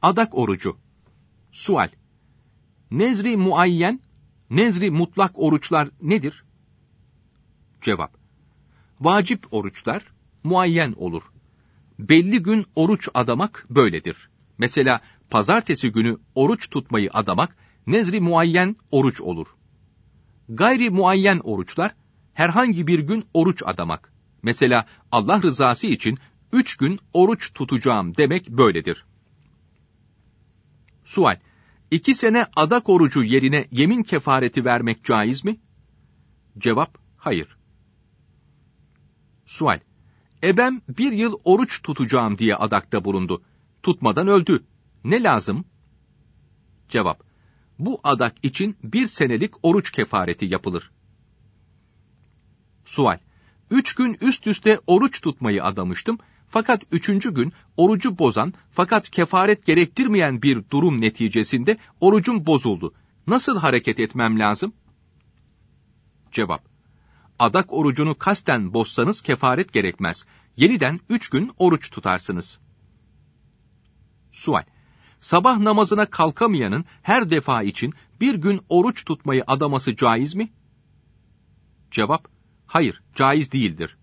Adak orucu. Sual. Nezri muayyen, nezri mutlak oruçlar nedir? Cevap. Vacip oruçlar muayyen olur. Belli gün oruç adamak böyledir. Mesela pazartesi günü oruç tutmayı adamak nezri muayyen oruç olur. Gayri muayyen oruçlar herhangi bir gün oruç adamak. Mesela Allah rızası için 3 gün oruç tutacağım demek böyledir. Sual. 2 sene adak orucu yerine yemin kefareti vermek caiz mi? Cevap. Hayır. Sual. Ebem 1 yıl oruç tutacağım diye adakta bulundu. Tutmadan öldü. Ne lazım? Cevap. Bu adak için 1 senelik oruç kefareti yapılır. Sual. 3 gün üst üste oruç tutmayı adamıştım. Fakat 3. gün orucu bozan fakat kefaret gerektirmeyen bir durum neticesinde orucum bozuldu. Nasıl hareket etmem lazım? Cevap. Adak orucunu kasten bozsanız kefaret gerekmez. Yeniden 3 gün oruç tutarsınız. Sual. Sabah namazına kalkamayanın her defa için 1 gün oruç tutmayı adaması caiz mi? Cevap. Hayır, caiz değildir.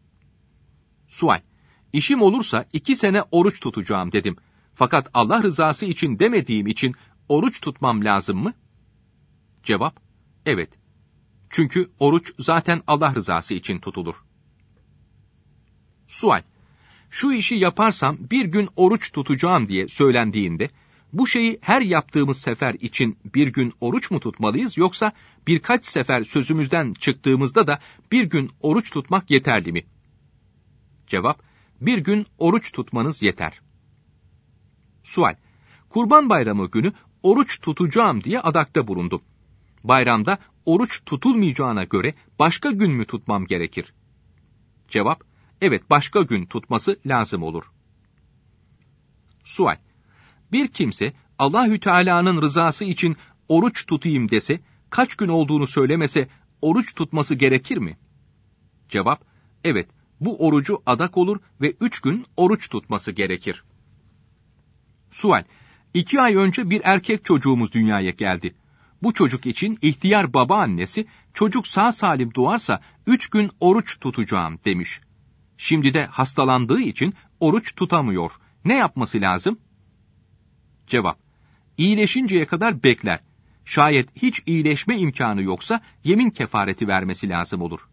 Sual. İşim olursa 2 sene oruç tutacağım dedim. Fakat Allah rızası için demediğim için oruç tutmam lazım mı? Cevap. Evet. Çünkü oruç zaten Allah rızası için tutulur. Sual. Şu işi yaparsam 1 gün oruç tutacağım diye söylendiğinde, bu şeyi her yaptığımız sefer için 1 gün oruç mu tutmalıyız yoksa birkaç sefer sözümüzden çıktığımızda da 1 gün oruç tutmak yeterli mi? Cevap. 1 gün oruç tutmanız yeter. Sual. Kurban Bayramı günü oruç tutacağım diye adakta bulundum. Bayramda oruç tutulmayacağına göre başka gün mü tutmam gerekir? Cevap. Evet, başka gün tutması lazım olur. Sual. Bir kimse Allahü Teala'nın rızası için oruç tutayım dese, kaç gün olduğunu söylemese oruç tutması gerekir mi? Cevap. Evet, bu orucu adak olur ve 3 gün oruç tutması gerekir. Sual. 2 ay önce bir erkek çocuğumuz dünyaya geldi. Bu çocuk için ihtiyar babaannesi, çocuk sağ salim doğarsa 3 gün oruç tutacağım demiş. Şimdi de hastalandığı için oruç tutamıyor. Ne yapması lazım? Cevap. İyileşinceye kadar bekler. Şayet hiç iyileşme imkanı yoksa yemin kefareti vermesi lazım olur.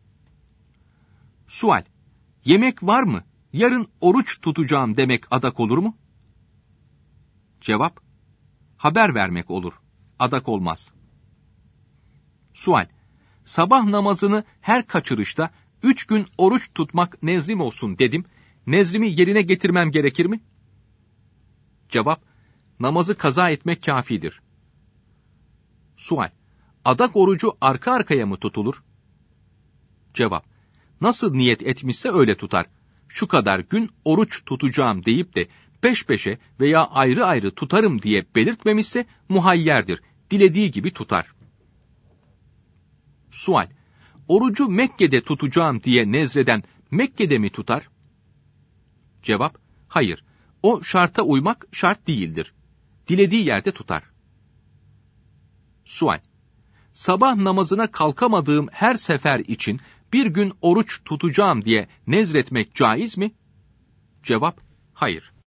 Sual. Yemek var mı? Yarın oruç tutacağım demek adak olur mu? Cevap. Haber vermek olur. Adak olmaz. Sual. Sabah namazını her kaçırışta 3 gün oruç tutmak nezrim olsun dedim. Nezrimi yerine getirmem gerekir mi? Cevap. Namazı kaza etmek kâfidir. Sual. Adak orucu arka arkaya mı tutulur? Cevap. Nasıl niyet etmişse öyle tutar. Şu kadar gün oruç tutacağım deyip de peş peşe veya ayrı ayrı tutarım diye belirtmemişse muhayyerdir. Dilediği gibi tutar. Sual. Orucu Mekke'de tutacağım diye nezreden Mekke'de mi tutar? Cevap. Hayır. O şarta uymak şart değildir. Dilediği yerde tutar. Sual. Sabah namazına kalkamadığım her sefer için 1 gün oruç tutacağım diye nezretmek caiz mi? Cevap. Hayır.